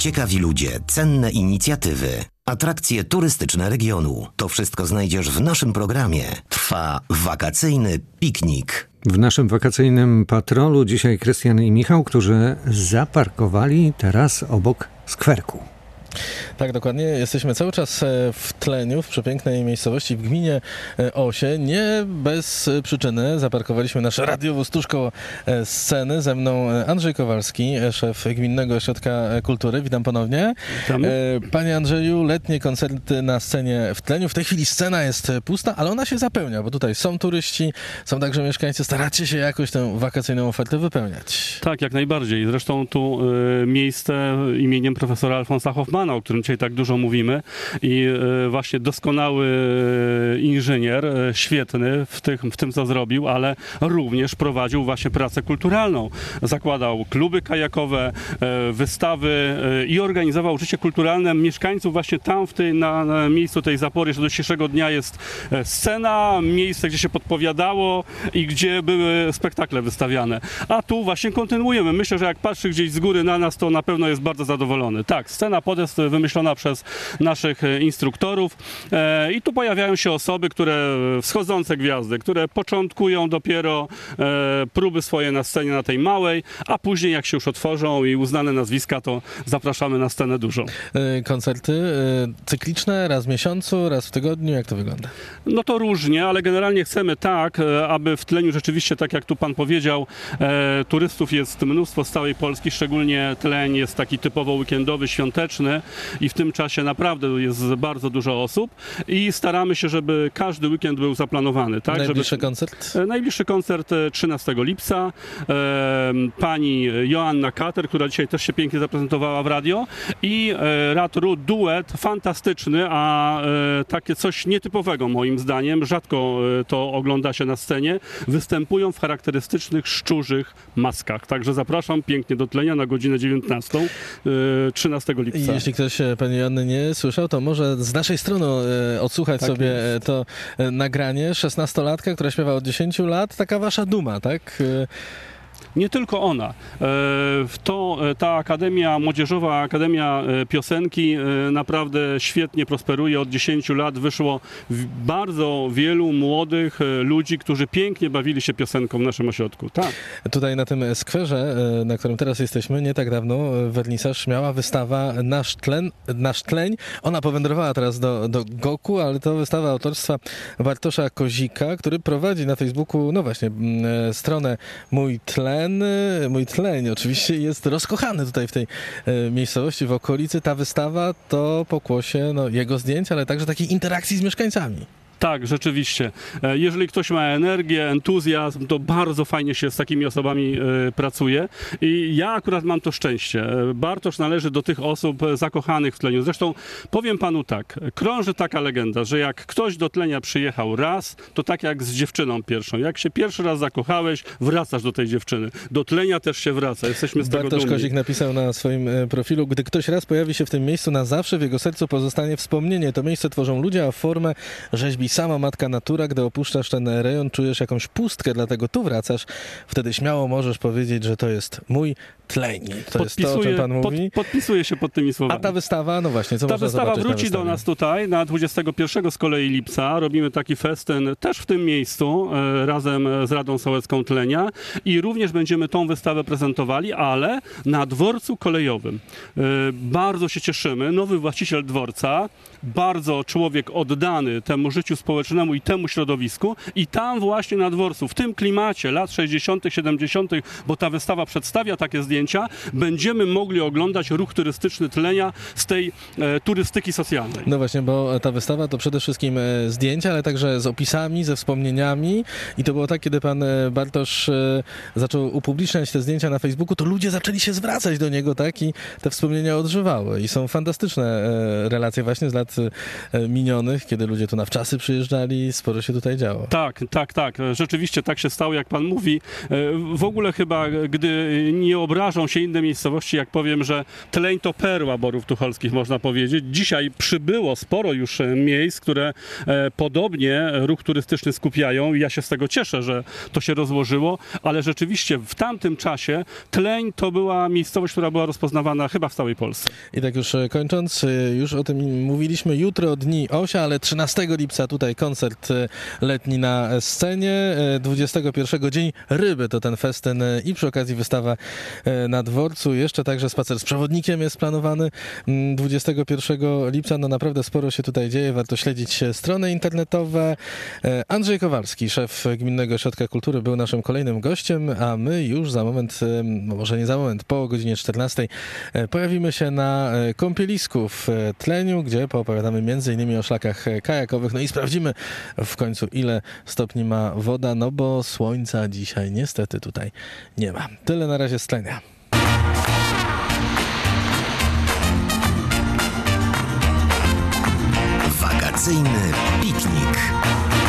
ciekawi ludzie, cenne inicjatywy, atrakcje turystyczne regionu. To wszystko znajdziesz w naszym programie. Trwa wakacyjny piknik. W naszym wakacyjnym patrolu dzisiaj Krystian i Michał, którzy zaparkowali teraz obok skwerku. Tak, dokładnie. Jesteśmy cały czas w Tleniu, w przepięknej miejscowości w gminie Osie. Nie bez przyczyny zaparkowaliśmy nasz radiowóz tuż koło sceny. Ze mną Andrzej Kowalski, szef Gminnego Ośrodka Kultury. Witam ponownie. Witam. Panie Andrzeju, letnie koncerty na scenie w Tleniu. W tej chwili scena jest pusta, ale ona się zapełnia, bo tutaj są turyści, są także mieszkańcy. Staracie się jakoś tę wakacyjną ofertę wypełniać. Tak, jak najbardziej. Zresztą tu miejsce imieniem profesora Alfonsa Hoffmana, o którym dzisiaj tak dużo mówimy, i właśnie doskonały inżynier, świetny w tym, co zrobił, ale również prowadził właśnie pracę kulturalną. Zakładał kluby kajakowe, wystawy i organizował życie kulturalne mieszkańców właśnie tam, na miejscu tej zapory, że do dzisiejszego dnia jest scena, miejsce, gdzie się podpowiadało i gdzie były spektakle wystawiane. A tu właśnie kontynuujemy. Myślę, że jak patrzy gdzieś z góry na nas, to na pewno jest bardzo zadowolony. Tak, scena Podest wymyślona przez naszych instruktorów i tu pojawiają się osoby, wschodzące gwiazdy, które początkują dopiero próby swoje na scenie, na tej małej, a później jak się już otworzą i uznane nazwiska, to zapraszamy na scenę dużą. Koncerty cykliczne, raz w miesiącu, raz w tygodniu, jak to wygląda? No to różnie, ale generalnie chcemy tak, aby w Tleniu rzeczywiście, tak jak tu pan powiedział, turystów jest mnóstwo z całej Polski, szczególnie Tleń jest taki typowo weekendowy, świąteczny i w tym czasie naprawdę jest bardzo dużo osób i staramy się, żeby każdy weekend był zaplanowany. Tak? Najbliższy koncert? Najbliższy koncert 13 lipca. Pani Joanna Kater, która dzisiaj też się pięknie zaprezentowała w radio, i Rad Ru, duet fantastyczny, a takie coś nietypowego moim zdaniem, rzadko to ogląda się na scenie, występują w charakterystycznych szczurzych maskach. Także zapraszam pięknie do Tlenia na godzinę 19, 13 lipca. I jeśli ktoś pani Joanny nie słyszał, to może z naszej strony odsłuchać tak sobie jest. To nagranie. 16-latka, która śpiewa od 10 lat, taka wasza duma, tak? Nie tylko ona. Ta Akademia, Młodzieżowa Akademia Piosenki naprawdę świetnie prosperuje. Od 10 lat wyszło bardzo wielu młodych ludzi, którzy pięknie bawili się piosenką w naszym ośrodku. Tak. Tutaj na tym skwerze, na którym teraz jesteśmy, nie tak dawno wernisaż miała wystawa Nasz Tleń. Ona powędrowała teraz do Goku, ale to wystawa autorstwa Bartosza Kozika, który prowadzi na Facebooku, no właśnie, stronę Mój Tleń oczywiście jest rozkochany tutaj w tej miejscowości, w okolicy. Ta wystawa to pokłosie jego zdjęć, ale także takiej interakcji z mieszkańcami. Tak, rzeczywiście. Jeżeli ktoś ma energię, entuzjazm, to bardzo fajnie się z takimi osobami pracuje. I ja akurat mam to szczęście. Bartosz należy do tych osób zakochanych w Tleniu. Zresztą powiem panu tak, krąży taka legenda, że jak ktoś do Tlenia przyjechał raz, to tak jak z dziewczyną pierwszą. Jak się pierwszy raz zakochałeś, wracasz do tej dziewczyny. Do Tlenia też się wraca. Jesteśmy z tego dumni. Bartosz Kozik napisał na swoim profilu: gdy ktoś raz pojawi się w tym miejscu, na zawsze w jego sercu pozostanie wspomnienie. To miejsce tworzą ludzie, a formę rzeźbi sama matka natura. Gdy opuszczasz ten rejon, czujesz jakąś pustkę, dlatego tu wracasz. Wtedy śmiało możesz powiedzieć, że to jest mój Tleń. To jest to, o czym pan mówi. Podpisuję się pod tymi słowami. A ta wystawa, no właśnie, co ta można wystawa zobaczyć wróci do nas tutaj na 21 z kolei lipca. Robimy taki festyn też w tym miejscu razem z Radą Sołecką Tlenia i również będziemy tą wystawę prezentowali, ale na dworcu kolejowym. Bardzo się cieszymy. Nowy właściciel dworca, bardzo człowiek oddany temu życiu społecznemu i temu środowisku i tam właśnie na dworcu, w tym klimacie lat 60., 70., bo ta wystawa przedstawia takie zdjęcia, będziemy mogli oglądać ruch turystyczny Tlenia z tej turystyki socjalnej. No właśnie, bo ta wystawa to przede wszystkim zdjęcia, ale także z opisami, ze wspomnieniami i to było tak, kiedy pan Bartosz zaczął upubliczniać te zdjęcia na Facebooku, to ludzie zaczęli się zwracać do niego, tak, i te wspomnienia odżywały i są fantastyczne relacje właśnie z lat minionych, kiedy ludzie tu na wczasy przyjeżdżali, sporo się tutaj działo. Tak. Rzeczywiście tak się stało, jak pan mówi. W ogóle chyba, gdy nie obrażą się inne miejscowości, jak powiem, że Tleń to perła Borów Tucholskich, można powiedzieć. Dzisiaj przybyło sporo już miejsc, które podobnie ruch turystyczny skupiają i ja się z tego cieszę, że to się rozłożyło, ale rzeczywiście w tamtym czasie Tleń to była miejscowość, która była rozpoznawana chyba w całej Polsce. I tak już kończąc, już o tym mówiliśmy, jutro Dni Osia, ale 13 lipca tutaj koncert letni na scenie, 21 Dzień Ryby to ten festyn i przy okazji wystawa na dworcu. Jeszcze także spacer z przewodnikiem jest planowany 21 lipca. No naprawdę sporo się tutaj dzieje, warto śledzić strony internetowe. Andrzej Kowalski, szef Gminnego Ośrodka Kultury, był naszym kolejnym gościem, a my już za moment, może nie za moment, po godzinie 14 pojawimy się na kąpielisku w Tleniu, gdzie poopowiadamy m.in. o szlakach kajakowych, no i sprawdzimy w końcu, ile stopni ma woda, no bo słońca dzisiaj niestety tutaj nie ma. Tyle na razie z Tlenia. Wakacyjny piknik.